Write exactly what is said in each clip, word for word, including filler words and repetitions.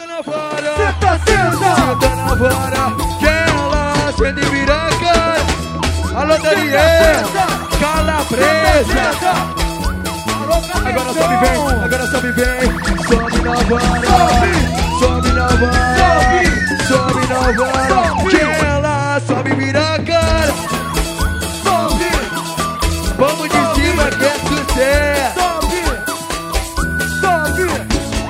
Senta na vara, senta, senta, senta na vara, que ela acende e vira a cara. Alô, Daniel, Calabresa. Agora sobe bem, agora sobe bem. Sobe na vara, sobe na vara, sobe na vara, que ela sobe e vira a cara. Sobe, vamos de cima que é sucesso. Sobe, sobe.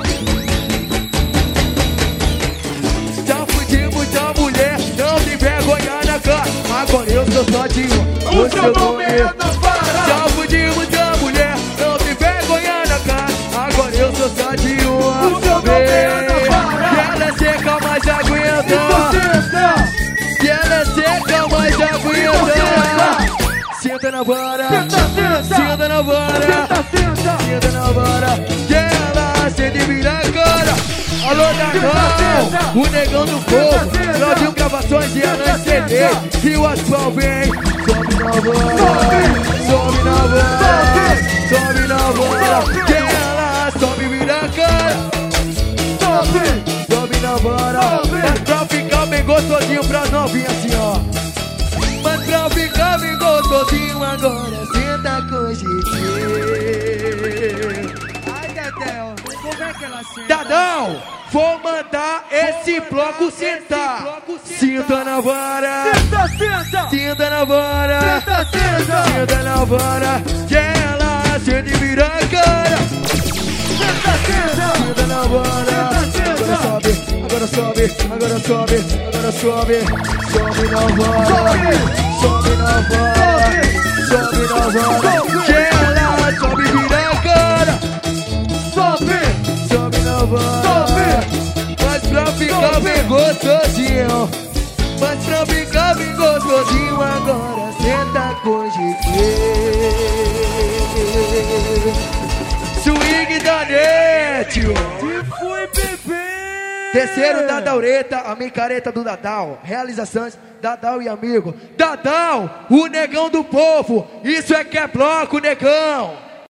Já fudimos da mulher, não tem vergonha na cara. Agora eu sou só de um, o seu nome é na vara. Já fudimos da mulher, não tem vergonha na cara. Agora eu sou só de um, o seu nome é na vara. E ela é seca, mas aguenta. E ela é seca, mas aguenta. Senta na vara, senta na vara, senta na vara, que ela acende e vira a cara. Alô, Natal, o negão do povo, Claudinho Gravações e a Nós C D. E o Asfal vem, sobe na vara, sobe na vara, sobe na vara, que ela sobe e vira a cara. Sobe, sobe na vara, mas pra ficar bem gostosinho pra novinha assim, ó. Mas pra ficar bem gostosinho agora, senta com G G. Ai, Dedéu, como é que ela senta? Dadão, vou mandar esse bloco sentar. Senta na vara, Senta, senta, senta na vara, senta, senta, senta na vara, que ela acende e vira a cara. senta, senta, Senta na vara, agora sobe, agora sobe, agora sobe, agora sobe, sobe na vara, sobe na vara, sobe na vara, que ela sobe e vira a cara. sobe, Sobe na vara, mas pra ficar bem gostosinho, mas pra ficar bem gostosinho agora senta com G G. Swing da net. e fui beber. Terceiro da Daureta, a micareta do Dadal. Realizações, Dadal e amigo. Dadal, o negão do povo. Isso é que é bloco, negão.